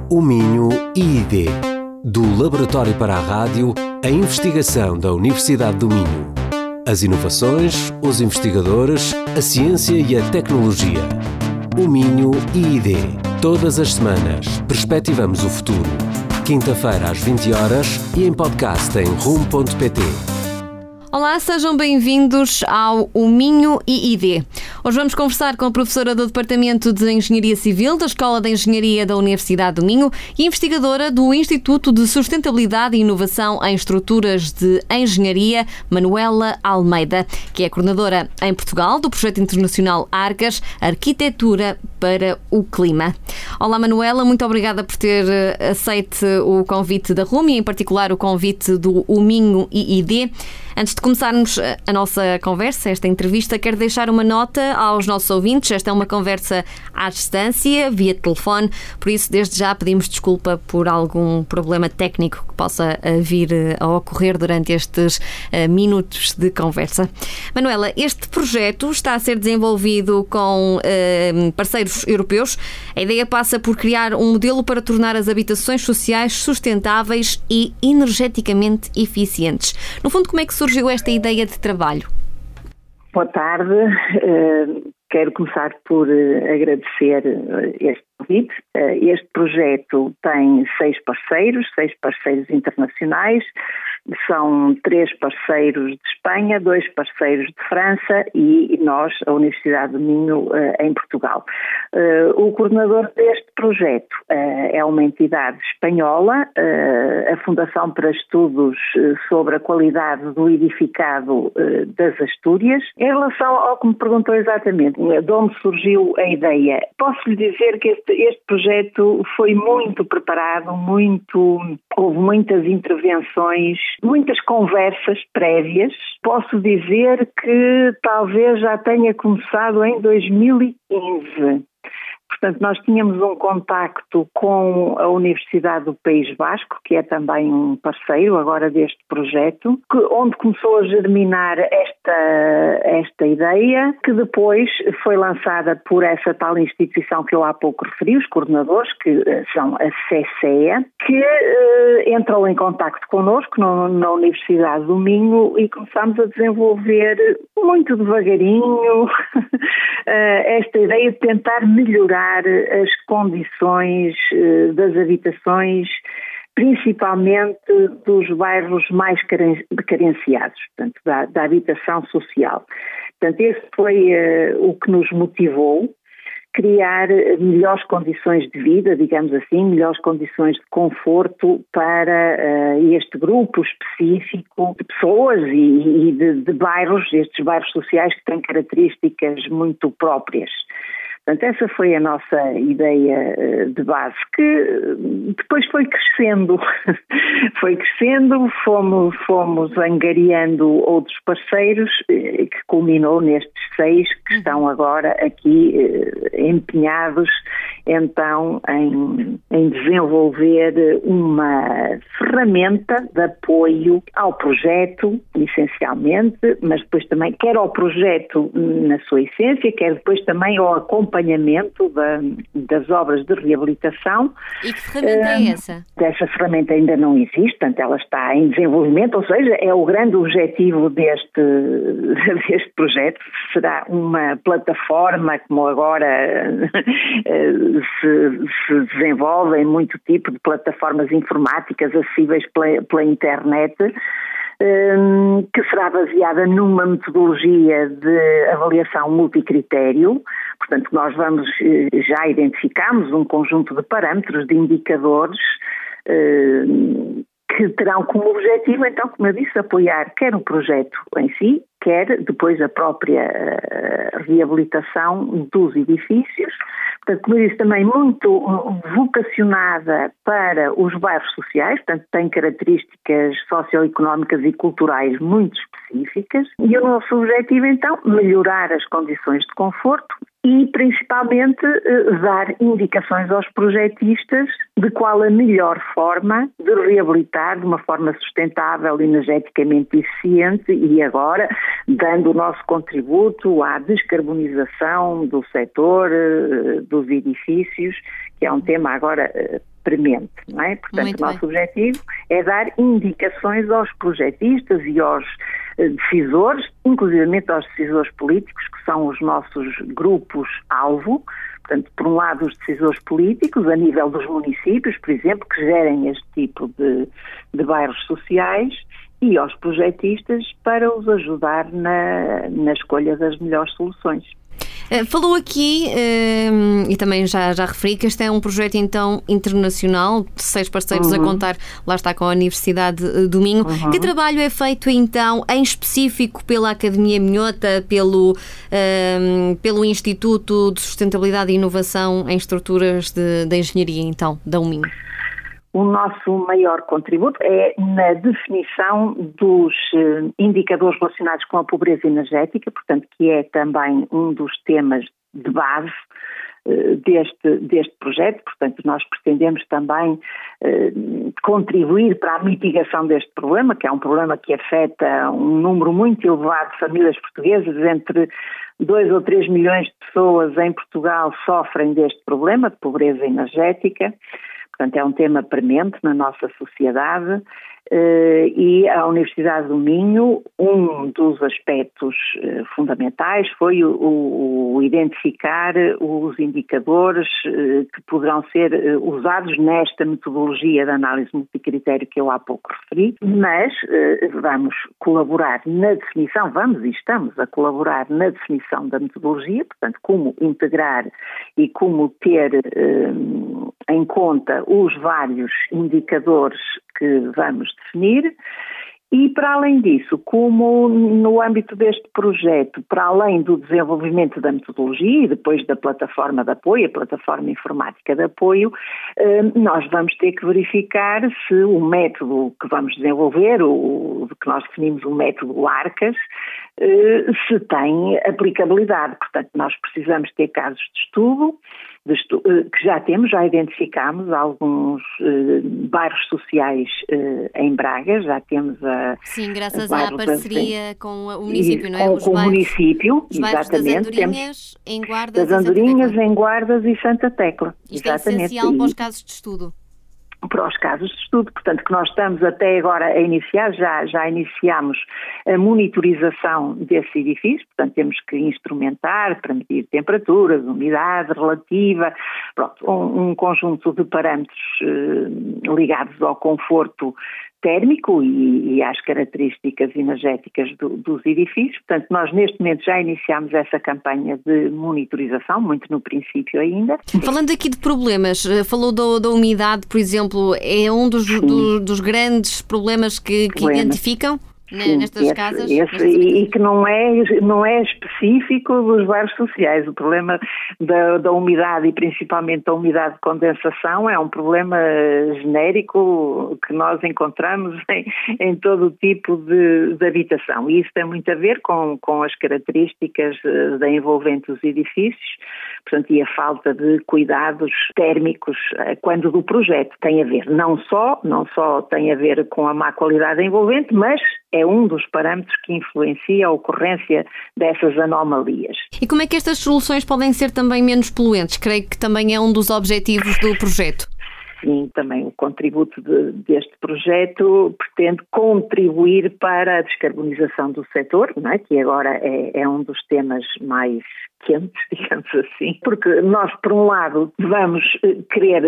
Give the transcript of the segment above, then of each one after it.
O Minho IID. Do Laboratório para a Rádio, a investigação da Universidade do Minho. As inovações, os investigadores, a ciência e a tecnologia. O Minho IID. Todas as semanas, perspectivamos o futuro. Quinta-feira às 20 horas e em podcast em rum.pt. Olá, sejam bem-vindos ao O Minho IID. Hoje vamos conversar com a professora do Departamento de Engenharia Civil da Escola de Engenharia da Universidade do Minho e investigadora do Instituto de Sustentabilidade e Inovação em Estruturas de Engenharia, Manuela Almeida, que é coordenadora em Portugal do projeto internacional Arcas, Arquitetura para o Clima. Olá, Manuela, muito obrigada por ter aceito o convite da RUM e, em particular, o convite do O Minho IID. Antes de começarmos a nossa conversa, esta entrevista, quero deixar uma nota aos nossos ouvintes. Esta é uma conversa à distância, via telefone, por isso, desde já, pedimos desculpa por algum problema técnico que possa vir a ocorrer durante estes minutos de conversa. Manuela, este projeto está a ser desenvolvido com parceiros europeus. A ideia passa por criar um modelo para tornar as habitações sociais sustentáveis e energeticamente eficientes. No fundo, como é que surgiu esta ideia de trabalho? Boa tarde. Quero começar por agradecer este convite. Este projeto tem 6 parceiros internacionais. São 3 parceiros de Espanha, 2 parceiros de França e nós, a Universidade do Minho, em Portugal. O coordenador deste projeto é uma entidade espanhola, a Fundação para Estudos sobre a Qualidade do Edificado das Astúrias. Em relação ao que me perguntou exatamente, de onde surgiu a ideia, posso lhe dizer que este projeto foi muito preparado, houve muitas intervenções, muitas conversas prévias. Posso dizer que talvez já tenha começado em 2015. Portanto, nós tínhamos um contacto com a Universidade do País Basco, que é também um parceiro agora deste projeto, onde começou a germinar esta ideia, que depois foi lançada por essa tal instituição que eu há pouco referi, os coordenadores, que são a CCEA, que entrou em contacto connosco na Universidade do Minho e começámos a desenvolver muito devagarinho esta ideia de tentar melhorar as condições das habitações, principalmente dos bairros mais carenciados, portanto, da habitação social. Portanto, esse foi o que nos motivou, criar melhores condições de vida, digamos assim, melhores condições de conforto para este grupo específico de pessoas e de bairros, estes bairros sociais que têm características muito próprias. Portanto, essa foi a nossa ideia de base, que depois foi crescendo, fomos angariando outros parceiros, que culminou nestes 6 que estão agora aqui empenhados, então, em desenvolver uma ferramenta de apoio ao projeto, essencialmente, mas depois também, quer ao projeto na sua essência, quer depois também ao acompanhamento das obras de reabilitação. E que ferramenta é essa? Essa ferramenta ainda não existe, portanto ela está em desenvolvimento, ou seja, é o grande objetivo deste projeto. Será uma plataforma, como agora se desenvolvem muito tipo de plataformas informáticas acessíveis pela internet, que será baseada numa metodologia de avaliação multicritério. Portanto, nós já identificamos um conjunto de parâmetros, de indicadores, que terão como objetivo, então, como eu disse, apoiar quer o projeto em si, quer depois a própria reabilitação dos edifícios. Portanto, como eu disse, também muito vocacionada para os bairros sociais, portanto, tem características socioeconómicas e culturais muito específicas. E o nosso objetivo, então, melhorar as condições de conforto e, principalmente, dar indicações aos projetistas de qual a melhor forma de reabilitar de uma forma sustentável, energeticamente eficiente e agora dando o nosso contributo à descarbonização do setor, dos edifícios, que é um tema agora premente, não é? Portanto, o nosso objetivo é dar indicações aos projetistas e aos decisores, inclusivamente aos decisores políticos, que são os nossos grupos-alvo. Portanto, por um lado, os decisores políticos, a nível dos municípios, por exemplo, que gerem este tipo de bairros sociais, e aos projetistas para os ajudar na escolha das melhores soluções. Falou aqui, e também já referi, que este é um projeto então internacional, de 6 parceiros a contar, lá está, com a Universidade do Minho. Que trabalho é feito então, em específico, pela Academia Minhota, pelo Instituto de Sustentabilidade e Inovação em Estruturas de Engenharia, então, da Minho? O nosso maior contributo é na definição dos indicadores relacionados com a pobreza energética, portanto, que é também um dos temas de base deste projeto. Portanto, nós pretendemos também contribuir para a mitigação deste problema, que é um problema que afeta um número muito elevado de famílias portuguesas. Entre 2 ou 3 milhões de pessoas em Portugal sofrem deste problema de pobreza energética. Portanto, é um tema premente na nossa sociedade e a Universidade do Minho, um dos aspectos fundamentais foi o identificar os indicadores que poderão ser usados nesta metodologia de análise multicritério que eu há pouco referi, mas vamos colaborar na definição, estamos a colaborar na definição da metodologia, portanto, como integrar e como ter em conta os vários indicadores que vamos definir e, para além disso, como no âmbito deste projeto, para além do desenvolvimento da metodologia e depois da plataforma de apoio, a plataforma informática de apoio, nós vamos ter que verificar se o método que vamos desenvolver, que nós definimos o método ARCAS, se tem aplicabilidade. Portanto, nós precisamos ter casos de estudo, que já identificámos alguns bairros sociais em Braga, já temos Sim, graças à parceria com o município, não é? Com o município, os bairros exatamente. Das Andorinhas, em Guardas, das Andorinhas, em Guardas e Santa Tecla. Isto exatamente. É essencial para os casos de estudo. Para os casos de estudo, portanto, que nós estamos até agora a iniciar, já iniciamos a monitorização desses edifícios, portanto temos que instrumentar para medir temperaturas, umidade relativa, pronto, um conjunto de parâmetros ligados ao conforto térmico e às características energéticas dos edifícios. Portanto, nós neste momento já iniciamos essa campanha de monitorização, muito no princípio ainda. Falando aqui de problemas, falou da umidade, por exemplo, é um dos grandes problemas que identificam? Sim, nestas casas? E que não é específico dos bairros sociais. O problema da umidade e principalmente da umidade de condensação é um problema genérico que nós encontramos em todo o tipo de habitação. E isso tem muito a ver com as características da envolvente dos edifícios, portanto, e a falta de cuidados térmicos quando do projeto. Tem a ver, não só tem a ver com a má qualidade da envolvente, mas é um dos parâmetros que influencia a ocorrência dessas anomalias. E como é que estas soluções podem ser também menos poluentes? Creio que também é um dos objetivos do projeto. Sim, também o contributo deste projeto pretende contribuir para a descarbonização do setor, não é? Que agora é um dos temas mais quentes, digamos assim, porque nós, por um lado, vamos querer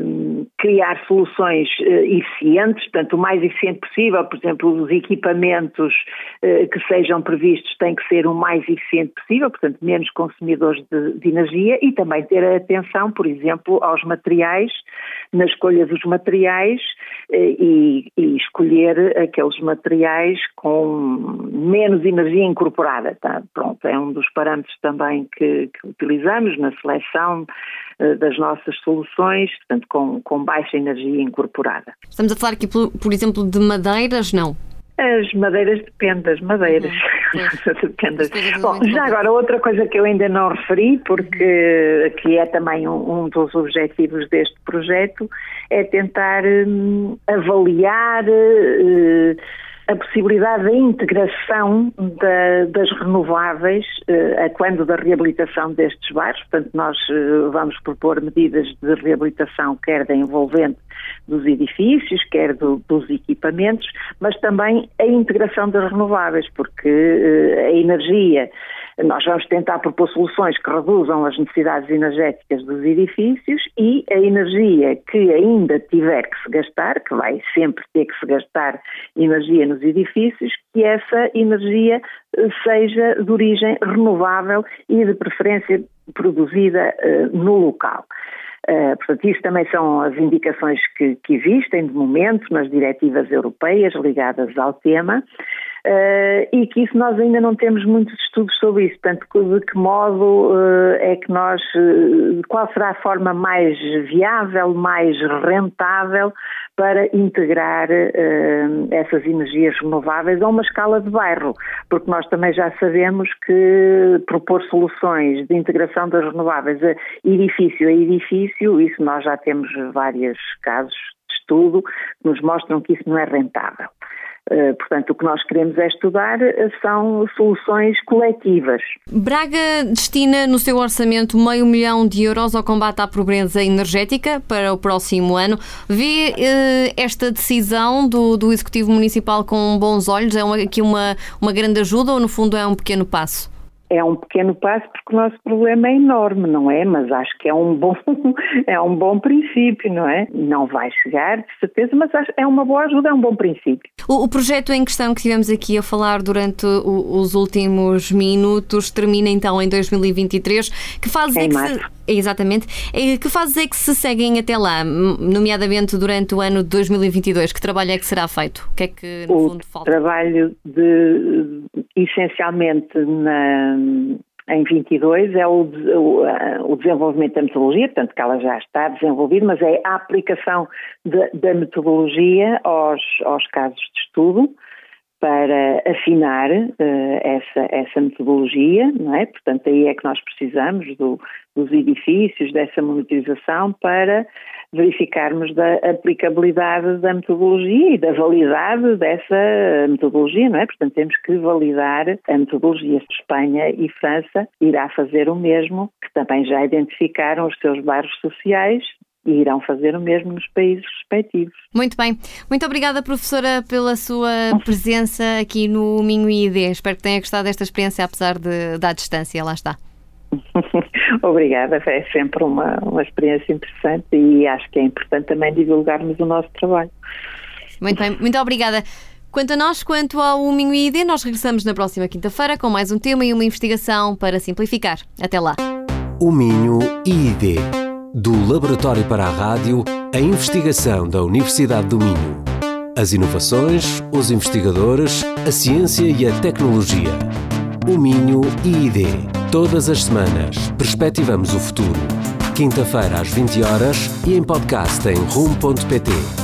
criar soluções eficientes, portanto, o mais eficiente possível. Por exemplo, os equipamentos que sejam previstos têm que ser o mais eficiente possível, portanto, menos consumidores de energia, e também ter atenção, por exemplo, aos materiais, na escolha dos materiais e escolher aqueles materiais com menos energia incorporada. Tá? Pronto, é um dos parâmetros também que utilizamos na seleção das nossas soluções, portanto, com baixa energia incorporada. Estamos a falar aqui, por exemplo, de madeiras, não? As madeiras, depende das madeiras. Depende. Bom, já agora, outra coisa que eu ainda não referi, porque que é também um dos objetivos deste projeto, é tentar avaliar a possibilidade da integração das renováveis a quando da reabilitação destes bairros. Portanto, nós vamos propor medidas de reabilitação, quer da envolvente dos edifícios, quer dos equipamentos, mas também a integração das renováveis, porque a energia, nós vamos tentar propor soluções que reduzam as necessidades energéticas dos edifícios, e a energia que ainda tiver que se gastar, que vai sempre ter que se gastar energia nos edifícios, que essa energia seja de origem renovável e de preferência produzida no local. Portanto, isso também são as indicações que existem de momento nas diretivas europeias ligadas ao tema, e que isso nós ainda não temos muitos estudos sobre isso. Portanto, de que modo é que nós, qual será a forma mais viável, mais rentável para integrar essas energias renováveis a uma escala de bairro, porque nós também já sabemos que propor soluções de integração das renováveis a edifício, isso nós já temos vários casos de estudo que nos mostram que isso não é rentável. Portanto, o que nós queremos é estudar são soluções coletivas. Braga destina no seu orçamento €500 mil ao combate à pobreza energética para o próximo ano. Vê esta decisão do Executivo Municipal com bons olhos? É aqui uma grande ajuda ou, no fundo, é um pequeno passo? É um pequeno passo porque o nosso problema é enorme, não é? Mas acho que é um bom princípio, não é? Não vai chegar, de certeza, mas é uma boa ajuda, é um bom princípio. O projeto em questão que estivemos aqui a falar durante os últimos minutos termina então em 2023. Que fases é que exatamente. Que fases é que se seguem até lá, nomeadamente durante o ano de 2022? Que trabalho é que será feito? O que é que, no fundo, falta? O trabalho essencialmente em 22 é o desenvolvimento da metodologia, portanto que ela já está desenvolvida, mas é a aplicação da metodologia aos casos de estudo para afinar essa metodologia, não é? Portanto, aí é que nós precisamos dos edifícios, dessa monitorização para verificarmos da aplicabilidade da metodologia e da validade dessa metodologia, não é? Portanto, temos que validar a metodologia. Espanha e França irá fazer o mesmo, que também já identificaram os seus bairros sociais e irão fazer o mesmo nos países respectivos. Muito bem. Muito obrigada, professora, pela sua presença aqui no Minho IID. Espero que tenha gostado desta experiência, apesar da distância. Lá está. Obrigada, é sempre uma experiência interessante e acho que é importante também divulgarmos o nosso trabalho. Muito bem, muito obrigada. Quanto a nós, quanto ao Minho IID, nós regressamos na próxima quinta-feira com mais um tema e uma investigação para simplificar. Até lá. O Minho IID, do Laboratório para a Rádio, a investigação da Universidade do Minho. As inovações, os investigadores, a ciência e a tecnologia. O Minho IID. Todas as semanas, perspectivamos o futuro. Quinta-feira às 20 horas e em podcast em rum.pt.